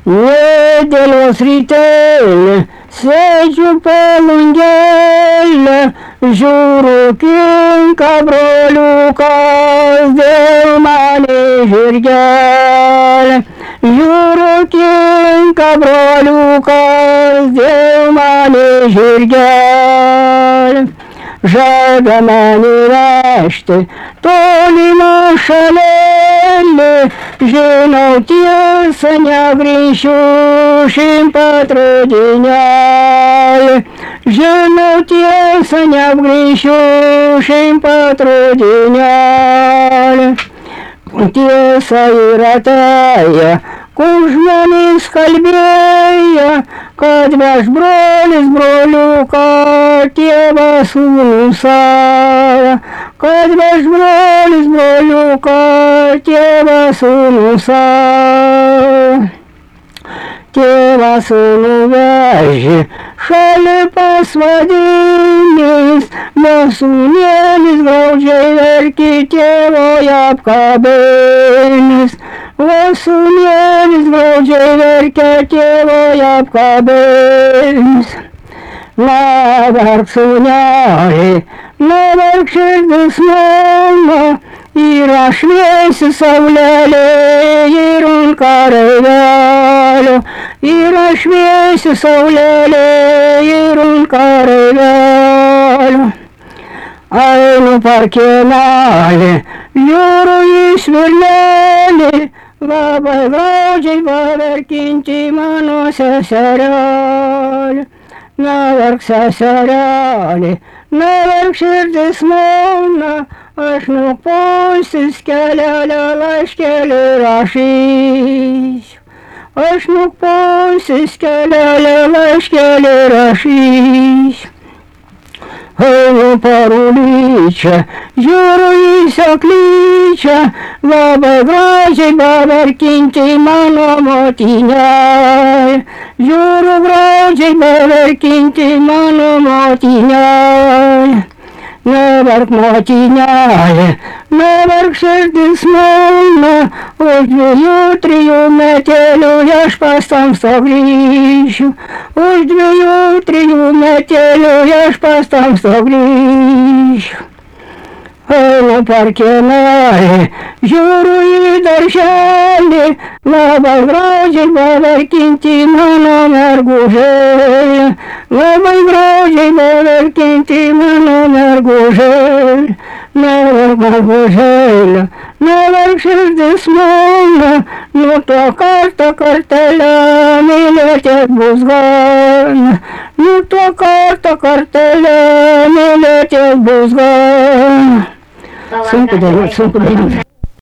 Vedelo sritele, seciu pe lunghel, jurul chinca broluca, de mane jirgel. Jurul chinca broluca, de mane jirgel. Жаба маневаште, толи машалеле, жену тился не грещущим потруденял. Жену тился не грещущим потруденял. Тился и ротая, кужмями скальбея, kad veš brolis broliuką tėvą sūnų savo, kad veš brolis broliuką tėvą sūnų savo. Tėvą sūnų vežė šalia pasvadinės, sūnėlis graudžiai verkė tėvoje apkabinės. Sūnėlis graudžiai verkia tėvoje apkabins. Neverk sūneli, neverk širdis mano, yra šviesi saulelė ir ant kareivelio. Yra šviesi saulelė ir ant kareivelio. Einu per kiemelį, žiūriu į svirnelį, labai graudžiai paverkinti mano seserelį. Neverk seserelį, neverk širdis mano, aš nukposis kelelę laiškelį rašysiu. Aš nukposis kelelę laiškelį rašysiu. Einu per uličią, žiūriu į seklyčią, labai gražiai paverkinti mano motinelę. Žiūriu gražiai paverkinti mano motinelę. Neverk motinelė, neverk širdis mano, už 2-3 metelių aš pas tamstą grįšiu. Už 2-3 metelių aš pas tamstą grįšiu. Einu per kiemelį, žiūriu į darželį, labai graudžiai paverkinti mano mergužėlę. Labai graudžiai paverkinti mano mergužėlę. Neverk mergužėlę, neverk širdis mano, nuo to kartą kartelę mylėti bus gana. Nuo to kartą kartelę mylėti bus gana. Sunku dainuot.